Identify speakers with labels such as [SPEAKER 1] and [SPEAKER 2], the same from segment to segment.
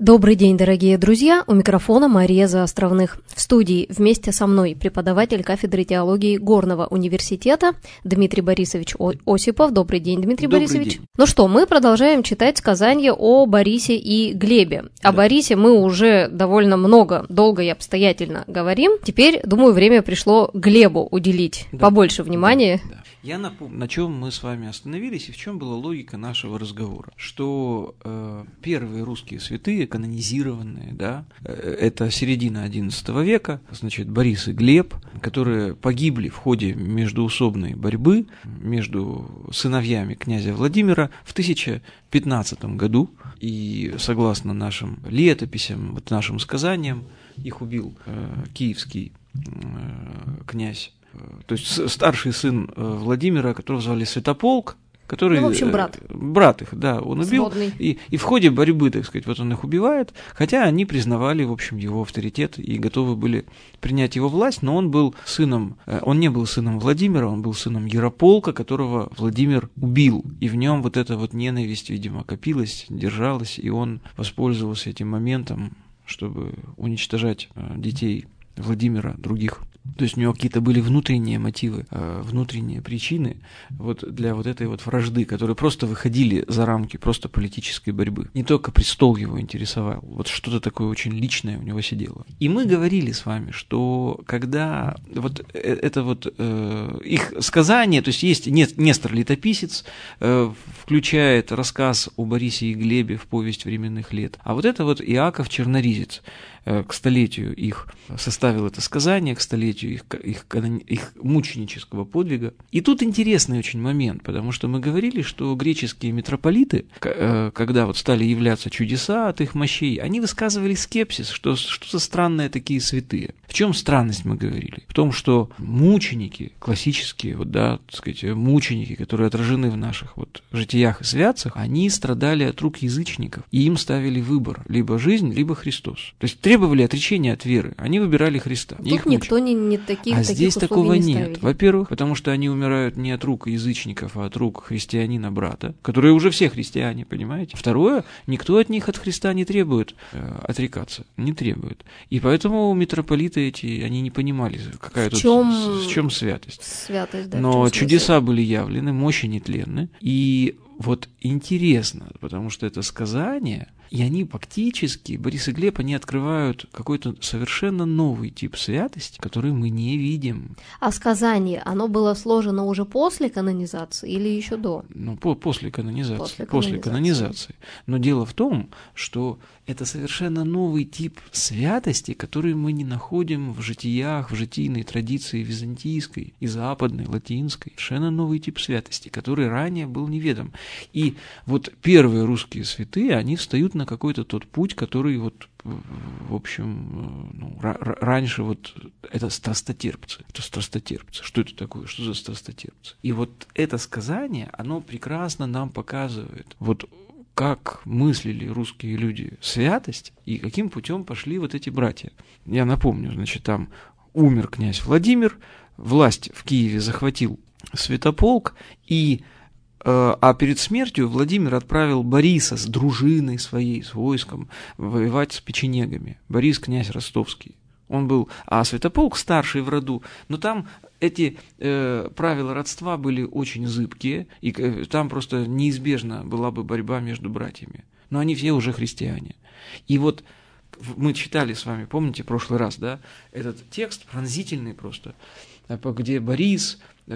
[SPEAKER 1] Добрый день, дорогие друзья! У микрофона Мария Заостровных. В студии вместе со мной преподаватель кафедры теологии Горного университета Дмитрий Борисович Осипов. Добрый день, Дмитрий Борисович.
[SPEAKER 2] День.
[SPEAKER 1] Ну что, мы продолжаем читать сказания о Борисе и Глебе. О Борисе мы уже довольно много, долго и обстоятельно говорим. Теперь, думаю, время пришло Глебу уделить побольше внимания.
[SPEAKER 2] Да. Я напомню, на чем мы с вами остановились и в чем была логика нашего разговора. Что первые русские святые, канонизированные, это середина XI века, значит, Борис и Глеб, которые погибли в ходе междоусобной борьбы между сыновьями князя Владимира в 1015 году. И согласно нашим летописям, нашим сказаниям, их убил киевский князь. То есть старший сын Владимира, которого звали Святополк, который...
[SPEAKER 1] Ну, в общем, брат.
[SPEAKER 2] Брат их, да, он убил. И в ходе борьбы, так сказать, он их убивает, хотя они признавали, в общем, его авторитет и готовы были принять его власть, но он не был сыном Владимира, он был сыном Ярополка, которого Владимир убил. И в нем вот эта вот ненависть, видимо, копилась, держалась, и он воспользовался этим моментом, чтобы уничтожать детей Владимира, других. То есть у него какие-то были внутренние мотивы, внутренние причины для этой вражды, которые просто выходили за рамки просто политической борьбы. Не только престол его интересовал, что-то такое очень личное у него сидело. И мы говорили с вами, что когда их сказание, то есть Нестор Летописец включает рассказ о Борисе и Глебе в повесть временных лет, а Иаков Черноризец к столетию их составил это сказание, к столетию их мученического подвига. И тут интересный очень момент, потому что мы говорили, что греческие митрополиты, когда стали являться чудеса от их мощей, они высказывали скепсис, что за странные такие святые. В чем странность, мы говорили? В том, что мученики, классические, мученики, которые отражены в наших житиях и святцах, они страдали от рук язычников, и им ставили выбор: либо жизнь, либо Христос. То есть требовали отречения от веры, они выбирали Христа.
[SPEAKER 1] Тут никто не таких
[SPEAKER 2] А здесь такого
[SPEAKER 1] не
[SPEAKER 2] нет. Во-первых, потому что они умирают не от рук язычников, а от рук христианина-брата, которые уже все христиане, понимаете? Второе, никто от них, от Христа, не требует отрекаться, не требует. И поэтому митрополиты эти, они не понимали, в чем святость. Но чудеса были явлены, мощи нетленны. И интересно, потому что это сказание, и они фактически, Борис и Глеб, они открывают какой-то совершенно новый тип святости, который мы не видим.
[SPEAKER 1] А сказание, оно было сложено уже после канонизации или еще до?
[SPEAKER 2] После канонизации. Но дело в том, что это совершенно новый тип святости, который мы не находим в житиях, в житийной традиции византийской и западной, латинской. Совершенно новый тип святости, который ранее был неведом. И первые русские святые, они встают на какой-то тот путь, который в общем, раньше это страстотерпцы. Это страстотерпцы. Что это такое? Что за страстотерпцы? И это сказание, оно прекрасно нам показывает, как мыслили русские люди святость и каким путем пошли эти братья. Я напомню, там умер князь Владимир, власть в Киеве захватил Святополк, а перед смертью Владимир отправил Бориса с дружиной своей, с войском, воевать с печенегами. Борис князь Ростовский. Он был, а Святополк старший в роду, но там эти правила родства были очень зыбкие, и там просто неизбежно была бы борьба между братьями. Но они все уже христиане. И мы читали с вами, помните, в прошлый раз, этот текст пронзительный просто, где Борис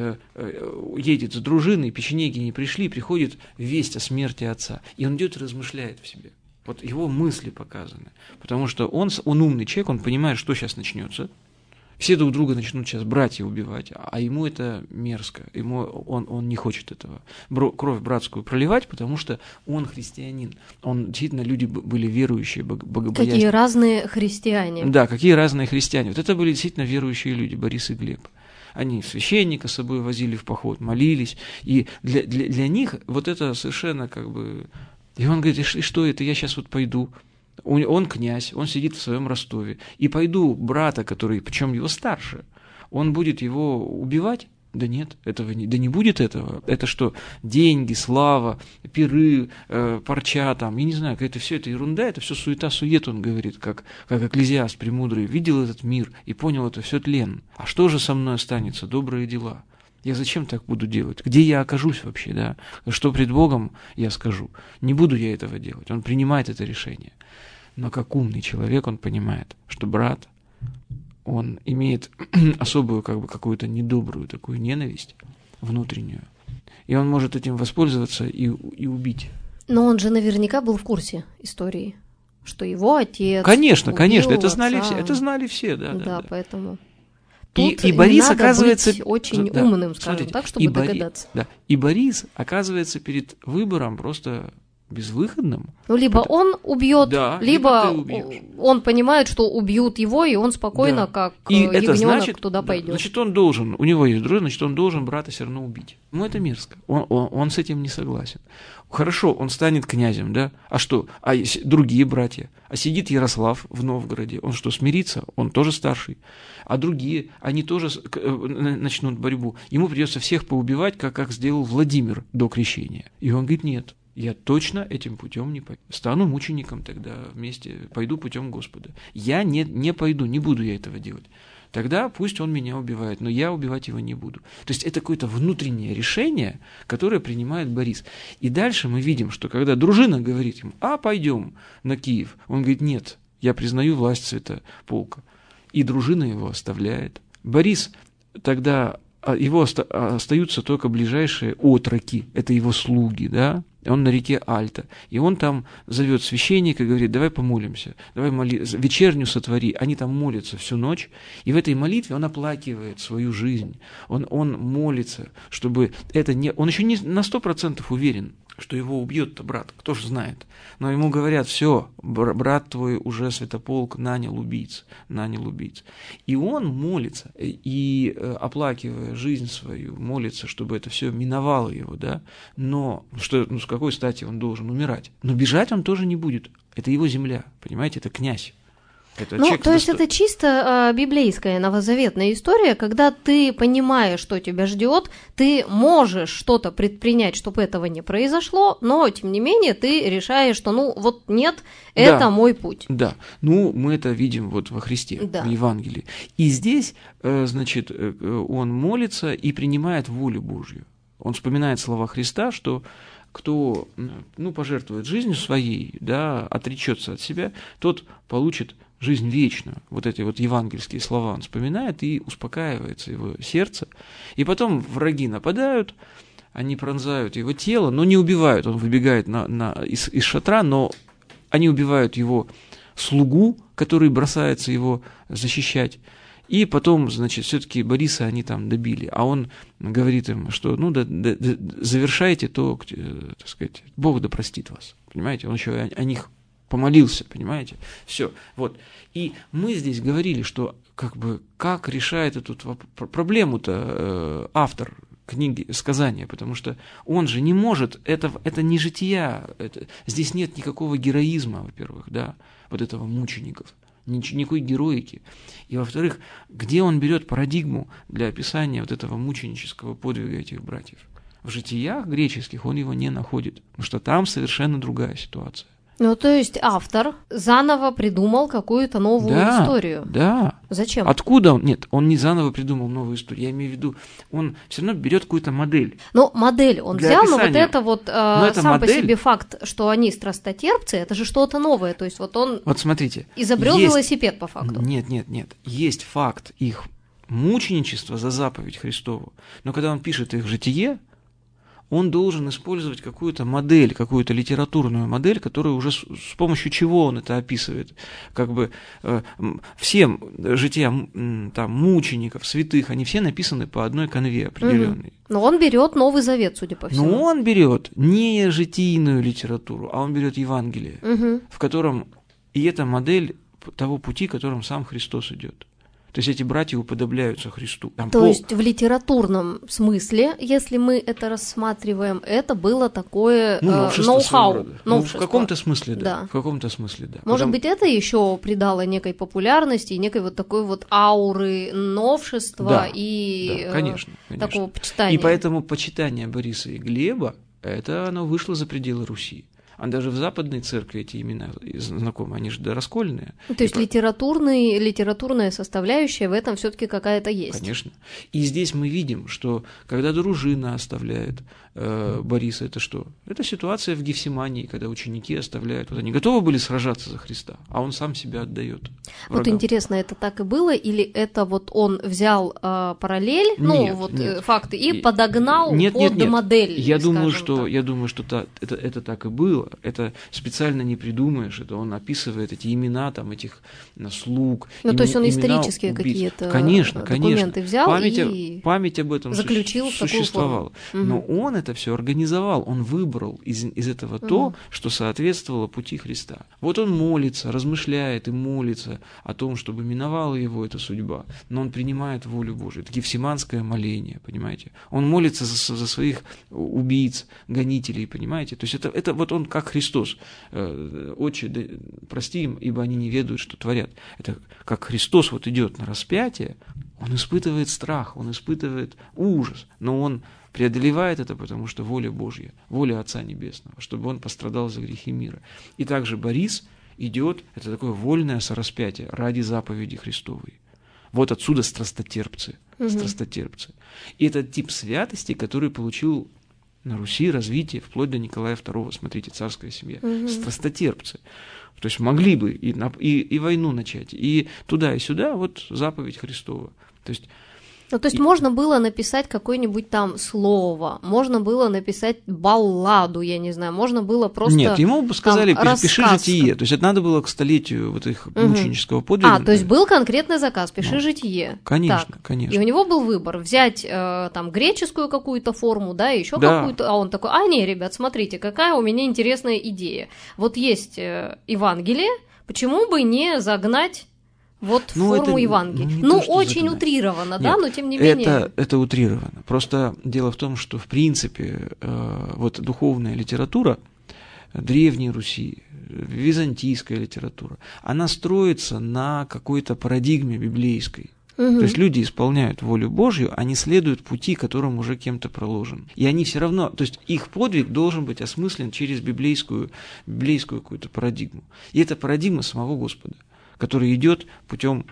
[SPEAKER 2] едет с дружиной, печенеги не пришли, приходит весть о смерти отца, и он идет и размышляет в себе. Его мысли показаны, потому что он умный человек, он понимает, что сейчас начнется. Все друг друга начнут сейчас братья убивать, а ему это мерзко, он не хочет этого, кровь братскую проливать, потому что он христианин. Действительно, люди были верующие, богобоязненные.
[SPEAKER 1] Какие разные христиане.
[SPEAKER 2] Да, какие разные христиане. Это были действительно верующие люди, Борис и Глеб. Они священника с собой возили в поход, молились, и для них это совершенно И он говорит: и что это, я сейчас пойду. Он князь, он сидит в своем Ростове, и пойду брата, который, причем его старше, он будет его убивать. Да нет, этого не будет этого. Это что, деньги, слава, пиры, парча там, я не знаю, это все это ерунда, это все суета-сует, он говорит, как Экклезиаст премудрый, видел этот мир и понял, это все тлен. А что же со мной останется? Добрые дела. Я зачем так буду делать? Где я окажусь вообще, да? Что пред Богом я скажу? Не буду я этого делать. Он принимает это решение. Но как умный человек, он понимает, что брат, он имеет особую, какую-то недобрую такую ненависть внутреннюю. И он может этим воспользоваться и убить.
[SPEAKER 1] Но он же наверняка был в курсе истории, что его отец
[SPEAKER 2] Конечно, это
[SPEAKER 1] отца.
[SPEAKER 2] знали все, да.
[SPEAKER 1] Да, поэтому...
[SPEAKER 2] И Борис
[SPEAKER 1] надо
[SPEAKER 2] оказывается
[SPEAKER 1] быть очень умным, скажем так, чтобы догадаться.
[SPEAKER 2] И Борис оказывается перед выбором просто безвыходным.
[SPEAKER 1] Ну, либо он убьет, либо он понимает, что убьют его, и он спокойно, как ягненок, туда пойдет.
[SPEAKER 2] Значит, он должен, у него есть друзья, значит, он должен брата все равно убить. Ну, это мерзко. Он с этим не согласен. Хорошо, он станет князем, да? А что? А другие братья? А сидит Ярослав в Новгороде. Он что, смирится? Он тоже старший. А другие, они тоже начнут борьбу. Ему придется всех поубивать, как сделал Владимир до крещения. И он говорит, нет. Я точно этим путем не пойду. Стану мучеником тогда вместе, пойду путем Господа. Я не пойду, не буду я этого делать. Тогда пусть он меня убивает, но я убивать его не буду. То есть это какое-то внутреннее решение, которое принимает Борис. И дальше мы видим, что когда дружина говорит ему, пойдем на Киев, он говорит, нет, я признаю власть святополка. И дружина его оставляет. Борис тогда, его остаются только ближайшие отроки, это его слуги, да? Он на реке Альта, и он там зовет священника и говорит, давай помолимся, давай вечерню сотвори. Они там молятся всю ночь, и в этой молитве он оплакивает свою жизнь, он молится, чтобы это не... Он еще не на 100% уверен, что его убьет-то брат, кто ж знает. Но ему говорят, все, брат твой уже святополк нанял убийц. И он молится, и оплакивая жизнь свою, молится, чтобы это все миновало его, да. Но с какой стати он должен умирать? Но бежать он тоже не будет. Это его земля, понимаете, это князь.
[SPEAKER 1] То есть это чисто библейская новозаветная история, когда ты понимаешь, что тебя ждет, ты можешь что-то предпринять, чтобы этого не произошло, но тем не менее ты решаешь, что нет, это мой путь.
[SPEAKER 2] Да, мы это видим вот во Христе, в Евангелии. И здесь, значит, он молится и принимает волю Божью. Он вспоминает слова Христа, что кто пожертвует жизнью своей, да, отречется от себя, тот получит жизнь вечную. Вот эти вот евангельские слова он вспоминает, и успокаивается его сердце. И потом враги нападают, они пронзают его тело, но не убивают. Он выбегает из шатра, но они убивают его слугу, который бросается его защищать. И потом, значит, все-таки Бориса они там добили. А он говорит им, что завершайте то, так сказать, Бог да простит вас. Понимаете, он еще о них помолился, понимаете? Все. Вот. И мы здесь говорили, что как решает эту проблему-то автор книги «Сказания», потому что он же не может, это не жития, здесь нет никакого героизма, во-первых, да, вот этого мучеников. Никакой героики. И, во-вторых, где он берет парадигму для описания вот этого мученического подвига этих братьев? В житиях греческих он его не находит, потому что там совершенно другая ситуация.
[SPEAKER 1] То есть автор заново придумал какую-то новую историю.
[SPEAKER 2] Да.
[SPEAKER 1] Зачем?
[SPEAKER 2] Откуда он? Нет, он не заново придумал новую историю. Я имею в виду, он все равно берет какую-то модель.
[SPEAKER 1] Модель он взял, описания. Но вот это сам модель... по себе факт, что они страстотерпцы, это же что-то новое. То есть он
[SPEAKER 2] смотрите,
[SPEAKER 1] изобрел велосипед по факту.
[SPEAKER 2] Нет. Есть факт их мученичества за заповедь Христову. Но когда он пишет их житие, он должен использовать какую-то модель, какую-то литературную модель, которая уже с помощью чего он это описывает. Всем жития там, мучеников, святых, они все написаны по одной канве определенной.
[SPEAKER 1] Но он берет Новый Завет, судя по всему.
[SPEAKER 2] Но он берет не житийную литературу, а он берет Евангелие, в котором и это модель того пути, которым сам Христос идет. То есть эти братья уподобляются Христу.
[SPEAKER 1] То есть в литературном смысле, если мы это рассматриваем, это было такое ноу-хау.
[SPEAKER 2] В каком-то смысле, да. В каком-то смысле, да.
[SPEAKER 1] Может быть, это еще придало некой популярности, некой вот такой вот ауры новшества и
[SPEAKER 2] конечно.
[SPEAKER 1] такого почитания.
[SPEAKER 2] И поэтому почитание Бориса и Глеба, это оно вышло за пределы Руси. А даже в западной церкви эти имена знакомы, они же раскольные.
[SPEAKER 1] То есть литературная составляющая в этом все-таки какая-то есть.
[SPEAKER 2] Конечно. И здесь мы видим, что когда дружина оставляет Бориса, это что? Это ситуация в Гефсимании, когда ученики оставляют. Вот они готовы были сражаться за Христа, а он сам себя отдает.
[SPEAKER 1] Вот интересно, это так и было, или это вот он взял параллель, факты, и подогнал под модель?
[SPEAKER 2] Я думаю, что это так и было. Это специально не придумаешь, это он описывает эти имена там, этих слуг.
[SPEAKER 1] То есть он исторические какие-то документы взял
[SPEAKER 2] память об этом
[SPEAKER 1] заключил
[SPEAKER 2] существовала. Но он это все организовал, он выбрал из этого то, что соответствовало пути Христа. Вот он молится, размышляет и молится о том, чтобы миновала его эта судьба, но он принимает волю Божию. Это гефсиманское моление, понимаете? Он молится за своих убийц, гонителей, понимаете? То есть это вот он как Христос. Отче, прости им, ибо они не ведают, что творят. Это как Христос вот идет на распятие, он испытывает страх, он испытывает ужас, но он преодолевает это, потому что воля Божья, воля Отца Небесного, чтобы он пострадал за грехи мира. И также Борис идет, это такое вольное сораспятие ради заповеди Христовой. Вот отсюда страстотерпцы. И это тип святости, который получил на Руси развитие вплоть до Николая II, смотрите, царская семья, страстотерпцы. То есть могли бы и войну начать, и туда, и сюда, вот заповедь Христова. То есть
[SPEAKER 1] можно было написать какое-нибудь там слово, можно было написать балладу, я не знаю, можно было просто...
[SPEAKER 2] Нет, ему бы сказали, пиши житие, то есть это надо было к столетию вот их мученического подвига.
[SPEAKER 1] То есть был конкретный заказ, пиши житие.
[SPEAKER 2] Конечно.
[SPEAKER 1] И у него был выбор, взять там греческую какую-то форму, да, еще какую-то, а он такой, не, ребят, смотрите, какая у меня интересная идея. Вот есть Евангелие, почему бы не загнать... форму Евангелия. Очень утрированно, да, но тем не менее.
[SPEAKER 2] Это утрировано. Просто дело в том, что в принципе вот духовная литература Древней Руси, византийская литература, она строится на какой-то парадигме библейской. То есть люди исполняют волю Божью, они следуют пути, которым уже кем-то проложен. И они все равно, то есть их подвиг должен быть осмыслен через библейскую какую-то парадигму. И это парадигма самого Господа, который идет путем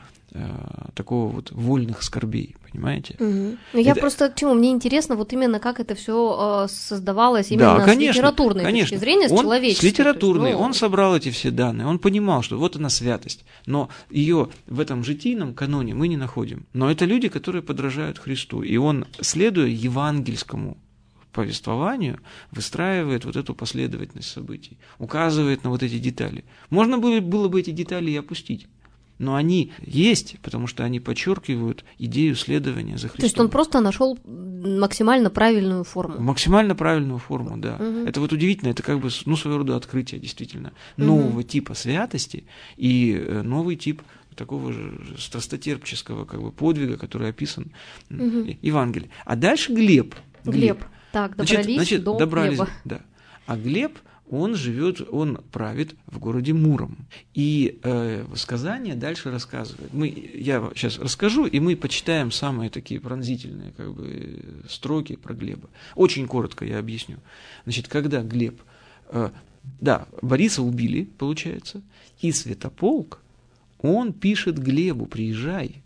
[SPEAKER 2] такого вот вольных скорбей, понимаете?
[SPEAKER 1] Я просто к чему? Мне интересно, вот именно как это все создавалось именно с литературной точки зрения, с человеческой.
[SPEAKER 2] С литературной, он собрал эти все данные, он понимал, что вот она святость, но ее в этом житийном каноне мы не находим. Но это люди, которые подражают Христу, и он, следуя евангельскому повествованию, выстраивает вот эту последовательность событий, указывает на вот эти детали. Можно было бы эти детали и опустить, но они есть, потому что они подчеркивают идею следования за Христом.
[SPEAKER 1] То есть он просто нашел максимально правильную форму.
[SPEAKER 2] Максимально правильную форму, да. Это вот удивительно, это как бы своего рода открытие, действительно, нового типа святости и новый тип такого же страстотерпческого как бы подвига, который описан в Евангелии. А дальше Глеб.
[SPEAKER 1] Так, добрались до Глеба.
[SPEAKER 2] Да. А Глеб, он правит в городе Муром. И сказание дальше рассказывает. Я сейчас расскажу, и мы почитаем самые такие пронзительные как бы строки про Глеба. Очень коротко я объясню. Значит, когда Глеб... Бориса убили, получается, и Святополк, он пишет Глебу, приезжай.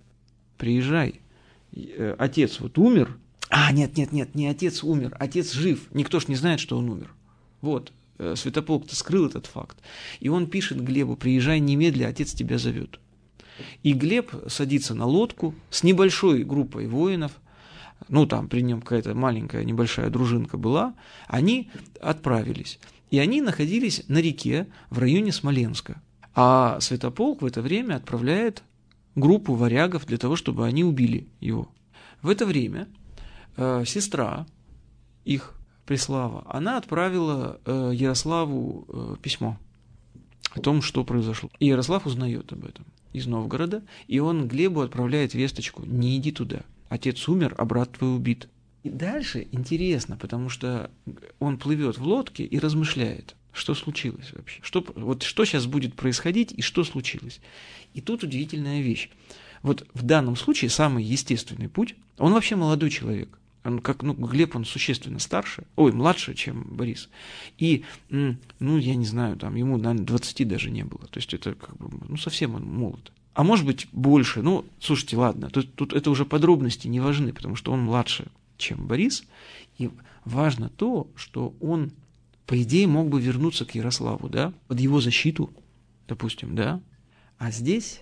[SPEAKER 2] Отец вот умер. Нет, не отец умер, отец жив. Никто ж не знает, что он умер. Вот. Святополк-то скрыл этот факт. И он пишет Глебу, приезжай немедля, отец тебя зовет. И Глеб садится на лодку с небольшой группой воинов, там при нем какая-то маленькая небольшая дружинка была, они отправились. И они находились на реке в районе Смоленска. А Святополк в это время отправляет группу варягов для того, чтобы они убили его. В это время сестра их, Преслава, она отправила Ярославу письмо. о том, что произошло. И Ярослав узнает об этом из Новгорода, и он Глебу отправляет весточку: не иди туда, отец умер, а брат твой убит. И дальше интересно, потому что он плывет в лодке и размышляет, что случилось вообще, что сейчас будет происходить и что случилось. И тут удивительная вещь. Вот в данном случае самый естественный путь, он вообще молодой человек. Глеб, он существенно младше, чем Борис. И, я не знаю, там ему, наверное, 20 даже не было. То есть это совсем он молод. А может быть, больше. Слушайте, ладно, тут это уже подробности не важны, потому что он младше, чем Борис. И важно то, что он, по идее, мог бы вернуться к Ярославу, да, под его защиту, допустим, да. А здесь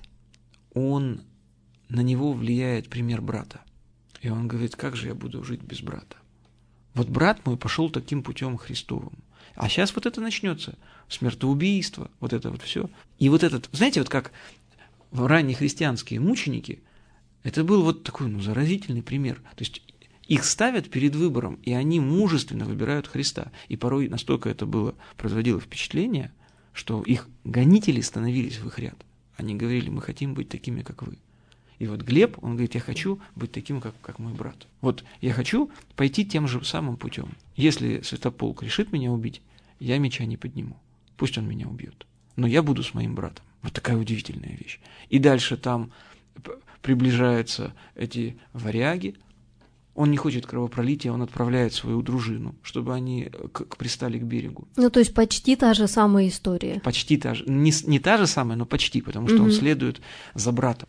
[SPEAKER 2] на него влияет пример брата. И он говорит: как же я буду жить без брата? Вот брат мой пошел таким путем Христовым. А сейчас вот это начнется. Смертоубийство, вот это вот все. И вот этот, знаете, вот как ранние христианские мученики, это был вот такой, заразительный пример. То есть их ставят перед выбором, и они мужественно выбирают Христа. И порой настолько это производило впечатление, что их гонители становились в их ряд. Они говорили: мы хотим быть такими, как вы. И вот Глеб, он говорит: я хочу быть таким, как мой брат. Вот я хочу пойти тем же самым путем. Если Святополк решит меня убить, я меча не подниму. Пусть он меня убьет. Но я буду с моим братом. Вот такая удивительная вещь. И дальше там приближаются эти варяги. Он не хочет кровопролития, он отправляет свою дружину, чтобы они пристали к берегу.
[SPEAKER 1] То есть почти та же самая история.
[SPEAKER 2] Почти та же. Не та же самая, но почти, потому что он следует за братом.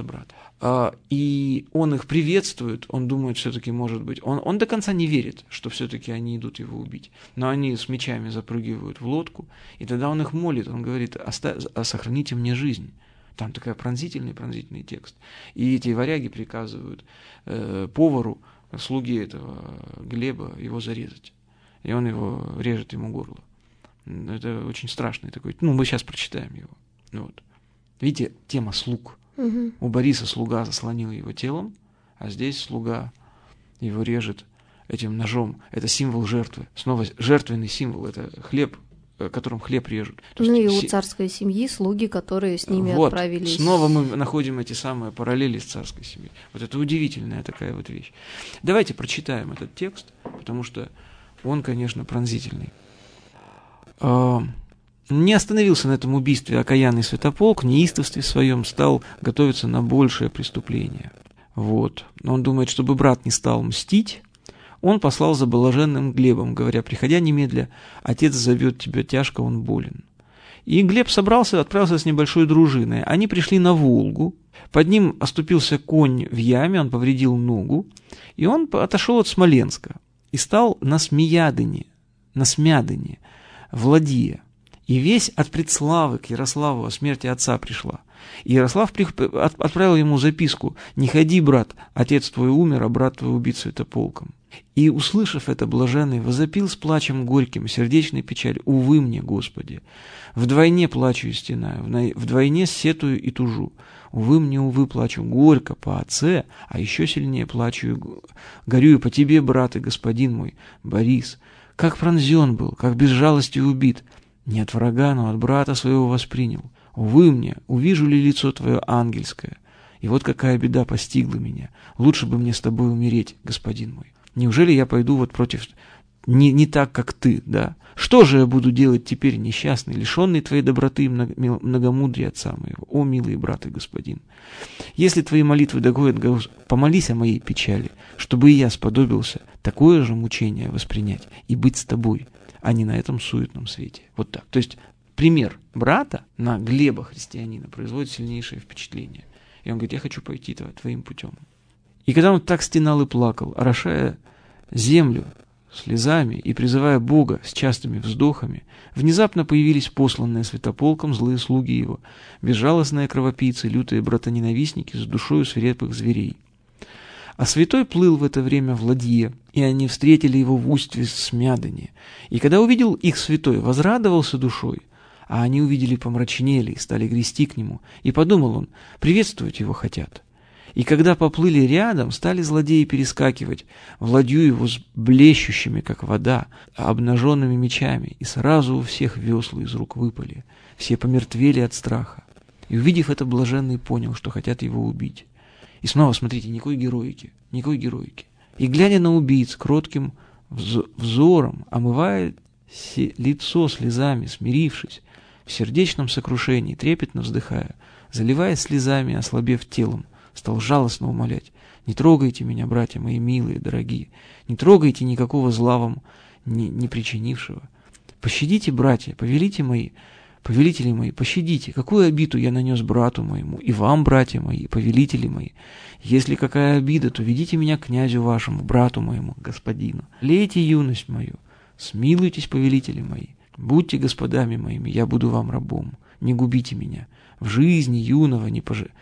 [SPEAKER 2] И он их приветствует, он думает, все-таки, может быть, он до конца не верит, что все-таки они идут его убить. Но они с мечами запрыгивают в лодку, и тогда он их молит, он говорит: сохраните мне жизнь. Там такой пронзительный текст. И эти варяги приказывают повару, слуге этого Глеба, его зарезать. И он его режет ему горло. Это очень страшный такой. Мы сейчас прочитаем его. Вот. Видите, тема слуг. Угу. У Бориса слуга заслонил его телом, а здесь слуга его режет этим ножом. Это символ жертвы. Снова жертвенный символ. Это хлеб, которым хлеб режут.
[SPEAKER 1] И у царской семьи слуги, которые с ними отправились.
[SPEAKER 2] Снова мы находим эти самые параллели с царской семьей. Вот это удивительная такая вот вещь. Давайте прочитаем этот текст, потому что он, конечно, пронзительный. Не остановился на этом убийстве окаянный Святополк, в неистовстве своем стал готовиться на большее преступление. Вот. Он думает, чтобы брат не стал мстить, он послал за блаженным Глебом, говоря: приходя немедля, отец зовет тебя, тяжко он болен. И Глеб отправился с небольшой дружиной. Они пришли на Волгу, под ним оступился конь в яме, он повредил ногу, и он отошел от Смоленска и стал на Смядыне, Владия. И весть от предславы к Ярославу о смерти отца пришла. И Ярослав отправил ему записку: не ходи, брат, отец твой умер, а брат твой убит Святополком. И, услышав это, блаженный возопил с плачем горьким, сердечной печаль: увы мне, Господи! Вдвойне плачу и стенаю, вдвойне сетую и тужу. Увы мне, увы, плачу горько по отце, а еще сильнее плачу и горюю по тебе, брат и господин мой, Борис. Как пронзен был, как без жалости убит. Не от врага, но от брата своего воспринял. Увы мне, увижу ли лицо твое ангельское? И вот какая беда постигла меня. Лучше бы мне с тобой умереть, господин мой. Неужели я пойду против... Не так, как ты, да? Что же я буду делать теперь, несчастный, лишенный твоей доброты и многомудрия отца моего? О, милый брат и господин! Если твои молитвы догонят, помолись о моей печали, чтобы и я сподобился такое же мучение воспринять и быть с тобой, а не на этом суетном свете. Вот так. То есть пример брата на Глеба, христианина, производит сильнейшее впечатление. И он говорит: я хочу пойти твоим путем. И когда он так стенал и плакал, орошая землю слезами и призывая Бога с частыми вздохами, внезапно появились посланные Святополком злые слуги его, безжалостные кровопийцы, лютые братоненавистники с душою свирепых зверей. А святой плыл в это время в ладье, и они встретили его в устье Смядыни. И когда увидел их святой, возрадовался душой, а они увидели, помрачнели и стали грести к нему. И подумал он: приветствовать его хотят. И когда поплыли рядом, стали злодеи перескакивать в ладью его с блещущими, как вода, обнаженными мечами, и сразу у всех весла из рук выпали. Все помертвели от страха. И, увидев это, блаженный понял, что хотят его убить. И снова, смотрите, никакой героики. И, глядя на убийц, кротким взором, омывает лицо слезами, смирившись, в сердечном сокрушении, трепетно вздыхая, заливаясь слезами, ослабев телом, стал жалостно умолять: «Не трогайте меня, братья мои милые, дорогие, не трогайте никакого зла вам не причинившего. Пощадите, братья, повелители мои, пощадите, какую обиду я нанес брату моему, и вам, братья мои, повелители мои. Если какая обида, то ведите меня к князю вашему, брату моему, господину. Лейте юность мою, смилуйтесь, повелители мои. Будьте господами моими, я буду вам рабом. Не губите меня. В жизни юного не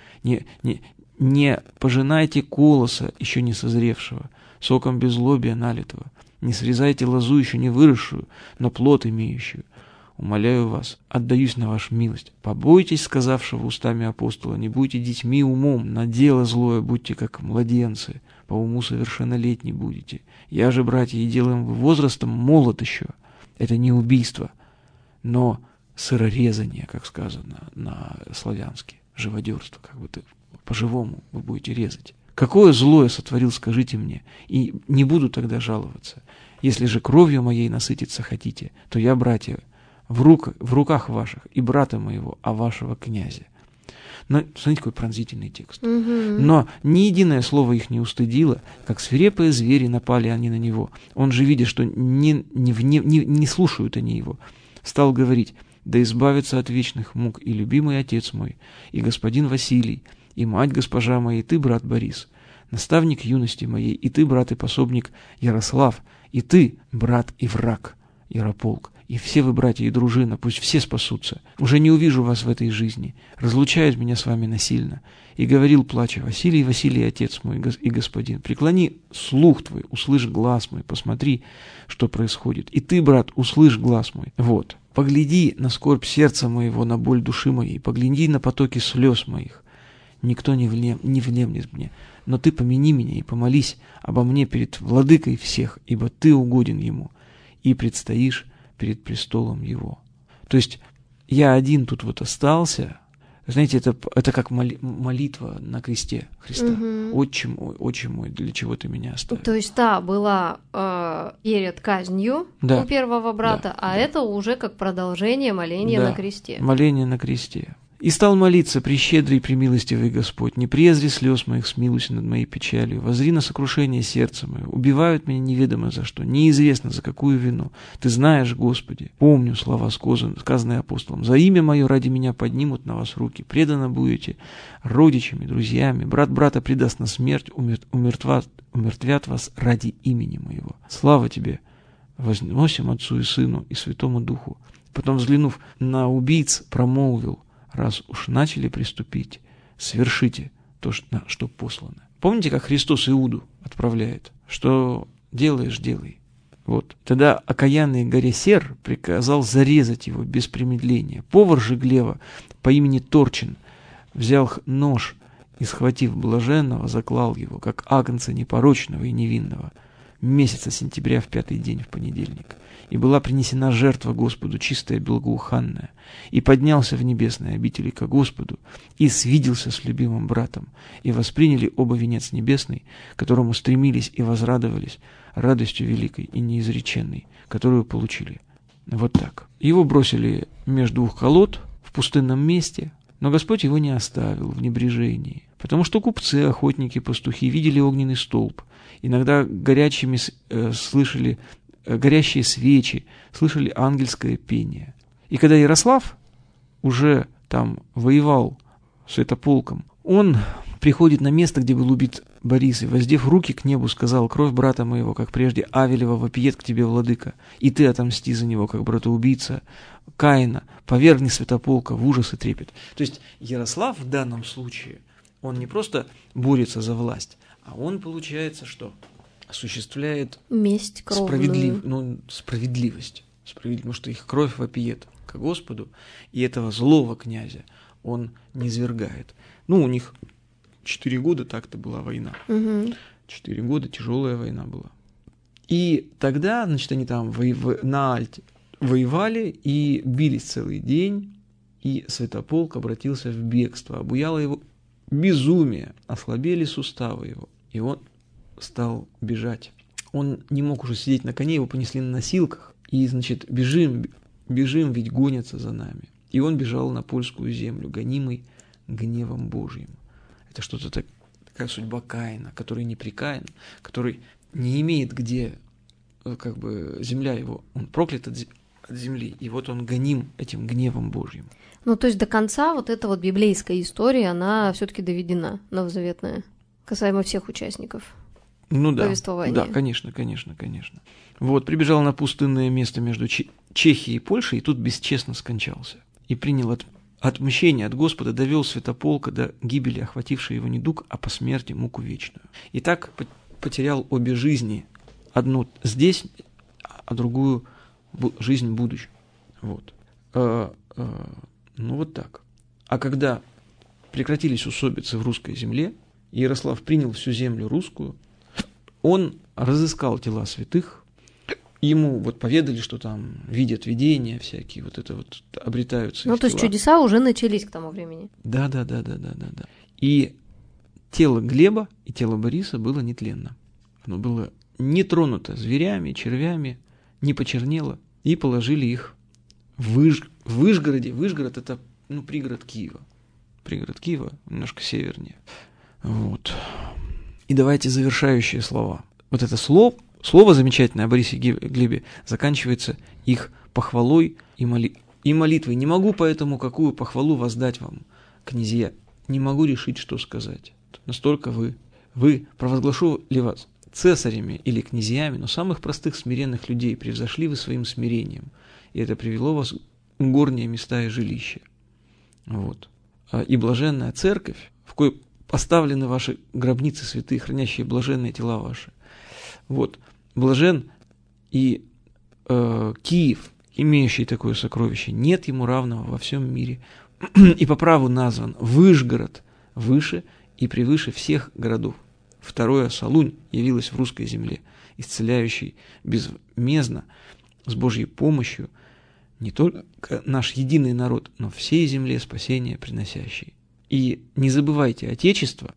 [SPEAKER 2] пожинайте колоса, еще не созревшего, соком беззлобия налитого. Не срезайте лозу, еще не выросшую, но плод имеющую. Умоляю вас, отдаюсь на вашу милость. Побойтесь сказавшего устами апостола, не будьте детьми умом, на дело злое будьте, как младенцы, по уму совершеннолетней будете. Я же, братья, и делаем вы возрастом молод еще. Это не убийство, но сырорезание, как сказано на славянски, живодерство, как бы по-живому вы будете резать. Какое зло я сотворил, скажите мне, и не буду тогда жаловаться. Если же кровью моей насытиться хотите, то я, братья, в руках ваших и брата моего, а вашего князя. Но, смотрите, какой пронзительный текст. Но ни единое слово их не устыдило, как свирепые звери напали они на него. Он же, видя, что не слушают они его, стал говорить: «Да избавится от вечных мук и любимый отец мой, и господин Василий, и мать госпожа моя, и ты, брат Борис, наставник юности моей, и ты, брат и пособник Ярослав, и ты, брат и враг Ярополк, и все вы, братья и дружина, пусть все спасутся. Уже не увижу вас в этой жизни, разлучают меня с вами насильно». И говорил, плача: «Василий, Василий, отец мой и господин, преклони слух твой, услышь глаз мой, посмотри, что происходит. И ты, брат, услышь глаз мой. Вот, погляди на скорбь сердца моего, на боль души моей, погляди на потоки слез моих. Никто не внемлет мне, но ты помяни меня и помолись обо мне перед владыкой всех, ибо ты угоден ему, и предстоишь перед престолом его». То есть я один тут вот остался. Знаете, это как молитва на кресте Христа. Отче мой, для чего ты меня оставил?
[SPEAKER 1] То есть та была перед казнью у первого брата, это уже как продолжение моления на кресте.
[SPEAKER 2] Моление на кресте. «И стал молиться: прещедрый, премилостивый Господь, не презри слез моих, смилуйся над моей печалью, воззри на сокрушение сердца моего. Убивают меня неведомо за что, неизвестно за какую вину. Ты знаешь, Господи, помню слова, сказанные апостолом. За имя мое ради меня поднимут на вас руки, преданы будете родичами, друзьями. Брат брата предаст на смерть, умертвят вас ради имени моего. Слава тебе, возносим Отцу и Сыну и Святому Духу». Потом, взглянув на убийц, промолвил: «Раз уж начали приступить, свершите то, что послано». Помните, как Христос Иуду отправляет? Что делаешь, делай. Вот. Тогда окаянный Горесер приказал зарезать его без промедления. Повар же Глева по имени Торчин взял нож и, схватив блаженного, заклал его, как агнца непорочного и невинного, месяца сентября в 5-й день, в понедельник. И была принесена жертва Господу, чистая, благоуханная. И поднялся в небесные обители ко Господу, и свиделся с любимым братом, и восприняли оба венец небесный, к которому стремились и возрадовались радостью великой и неизреченной, которую получили. Вот так. Его бросили между двух колод в пустынном месте, но Господь его не оставил в небрежении, потому что купцы, охотники, пастухи видели огненный столб, иногда горящие свечи, слышали ангельское пение. И когда Ярослав уже там воевал с Святополком, он приходит на место, где был убит Борис, и, воздев руки к небу, сказал: «Кровь брата моего, как прежде Авелева, вопиет к тебе, владыка, и ты отомсти за него, как братоубийца Каина, повергни Святополка в ужас и трепет». То есть Ярослав в данном случае, он не просто борется за власть, а он, получается, что осуществляет
[SPEAKER 1] месть кровную.
[SPEAKER 2] Справедливость, потому что их кровь вопиет к Господу, и этого злого князя он низвергает. У них 4 года так-то была война.
[SPEAKER 1] Угу.
[SPEAKER 2] 4 года тяжелая война была. И тогда, значит, они там на Альте воевали и бились целый день, и Святополк обратился в бегство, обуяло его безумие, ослабели суставы его, и он стал бежать. Он не мог уже сидеть на коне, его понесли на носилках, и, значит, бежим, ведь гонятся за нами. И он бежал на польскую землю, гонимый гневом Божьим. Это что-то такая судьба Каина, который непрекаян, который не имеет где, как бы, земля его, он проклят от земли, и вот он гоним этим гневом Божьим.
[SPEAKER 1] Ну, то есть до конца вот эта вот библейская история, она все-таки доведена, новозаветная, касаемо всех участников повествования.
[SPEAKER 2] Да, конечно. Вот, прибежал на пустынное место между Чехией и Польшей, и тут бесчестно скончался. И принял отмщение от Господа, довел Святополка до гибели, охватившей его недуг, а по смерти муку вечную. И так потерял обе жизни, одну здесь, а другую жизнь будущую. Вот. Ну вот так. А когда прекратились усобицы в русской земле, Ярослав принял всю землю русскую, он разыскал тела святых, ему вот поведали, что там видят видения всякие, вот это вот обретаются.
[SPEAKER 1] Ну, то есть чудеса уже начались к тому времени.
[SPEAKER 2] Да. И тело Глеба и тело Бориса было нетленно. Оно было не тронуто зверями, червями, не почернело, и положили их в Вышгороде. Вышгород — это, пригород Киева. Пригород Киева, немножко севернее. Вот. И давайте завершающие слова. Вот это слово замечательное о Борисе Глебе заканчивается их похвалой и молитвой. Не могу поэтому какую похвалу воздать вам, князья. Не могу решить, что сказать. Настолько вы провозглашу ли вас цесарями или князьями, но самых простых смиренных людей превзошли вы своим смирением, и это привело вас в горние места и жилища. Вот. И блаженная церковь, в кой поставлены ваши гробницы святые, хранящие блаженные тела ваши. Вот. Блажен и Киев, имеющий такое сокровище, нет ему равного во всем мире, и по праву назван Вышгород выше и превыше всех городов. Второе Солунь явилось в русской земле, исцеляющий безмездно, с Божьей помощью, не только наш единый народ, но всей земле спасение приносящий. И не забывайте Отечество,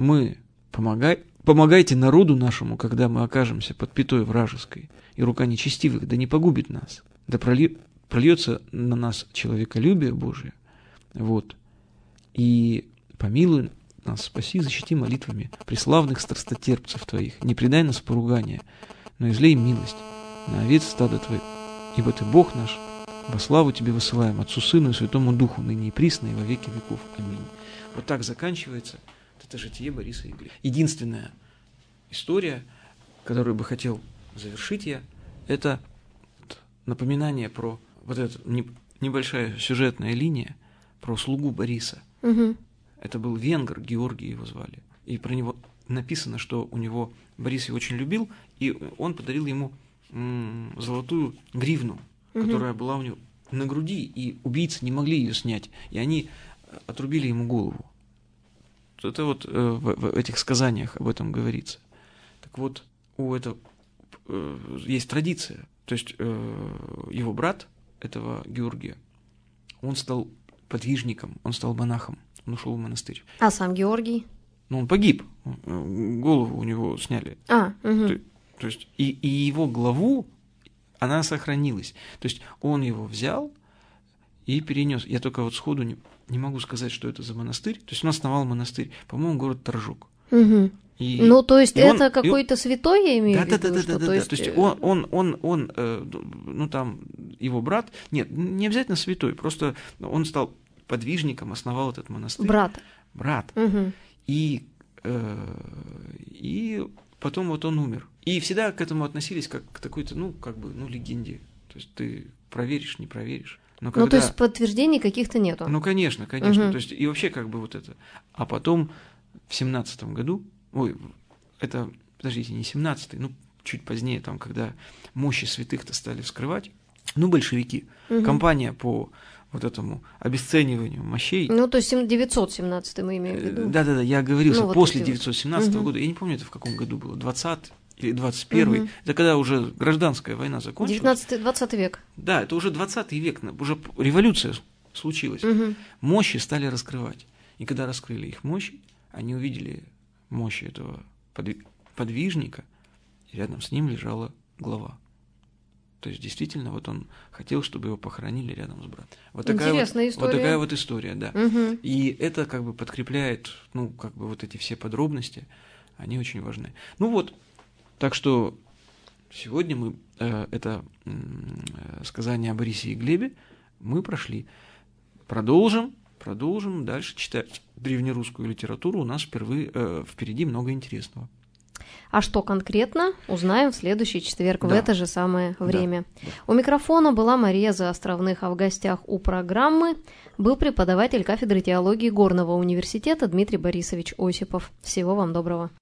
[SPEAKER 2] помогайте народу нашему, когда мы окажемся под пятой вражеской, и рука нечестивых да не погубит нас, да прольется на нас человеколюбие Божие, вот, и помилуй нас, спаси, защити молитвами преславных страстотерпцев Твоих, не предай нас в поругание, но излей милость на овец стада Твоих, ибо Ты Бог наш, во славу Тебе высылаем, Отцу, Сыну и Святому Духу, ныне и присно, и во веки веков. Аминь. Вот так заканчивается это житие Бориса и Глеба. Единственная история, которую бы хотел завершить я, это напоминание про вот эта небольшая сюжетная линия про слугу Бориса.
[SPEAKER 1] Угу.
[SPEAKER 2] Это был венгр, Георгий его звали. И про него написано, что у него Борис его очень любил, и он подарил ему золотую гривну, которая была у него на груди, и убийцы не могли ее снять, и они отрубили ему голову. Это вот в этих сказаниях об этом говорится. Так вот, у этого есть традиция. То есть его брат, этого Георгия, он стал подвижником, он стал монахом, он ушел в монастырь.
[SPEAKER 1] А сам Георгий?
[SPEAKER 2] Ну, он погиб, голову у него сняли. То есть и его главу, она сохранилась. То есть он его взял и перенес. Я только вот сходу не могу сказать, что это за монастырь. То есть он основал монастырь, по-моему, город Торжок.
[SPEAKER 1] Угу. Ну, то есть это какой-то святой, я имею в виду?
[SPEAKER 2] Да. То есть он, ну там, его брат, нет, не обязательно святой, просто он стал подвижником, основал этот монастырь. Брат.
[SPEAKER 1] Угу.
[SPEAKER 2] И потом вот он умер. И всегда к этому относились как к такой-то, легенде. То есть ты проверишь, не проверишь. Но когда...
[SPEAKER 1] Ну, то есть подтверждений каких-то нету.
[SPEAKER 2] Ну, конечно.
[SPEAKER 1] Угу.
[SPEAKER 2] То есть и вообще как бы вот это. А потом в 17-м году, подождите, не 17-й, чуть позднее, там, когда мощи святых-то стали вскрывать, большевики, компания по вот этому обесцениванию мощей.
[SPEAKER 1] Ну, то есть 917 мы имеем в виду.
[SPEAKER 2] Да-да-да, я оговорился,
[SPEAKER 1] вот
[SPEAKER 2] после 917 года, я не помню, это в каком году было, 20 или 21, это когда уже гражданская война закончилась.
[SPEAKER 1] 19-20 век.
[SPEAKER 2] Да, это уже 20 век, уже революция случилась. Мощи стали раскрывать. И когда раскрыли их мощи, они увидели мощи этого подвижника, и рядом с ним лежала глава. То есть, действительно, вот он хотел, чтобы его похоронили рядом с братом. Вот
[SPEAKER 1] Интересная история.
[SPEAKER 2] Вот такая вот история, да. И это как бы подкрепляет, ну, как бы вот эти все подробности, они очень важны. Ну вот, так что сегодня мы это сказание о Борисе и Глебе мы прошли. Продолжим дальше читать древнерусскую литературу. У нас впереди много интересного.
[SPEAKER 1] А что конкретно, узнаем в следующий четверг, в это же самое время.
[SPEAKER 2] Да.
[SPEAKER 1] У микрофона была Мария Заостровных, а в гостях у программы был преподаватель кафедры теологии Горного университета Дмитрий Борисович Осипов. Всего вам доброго.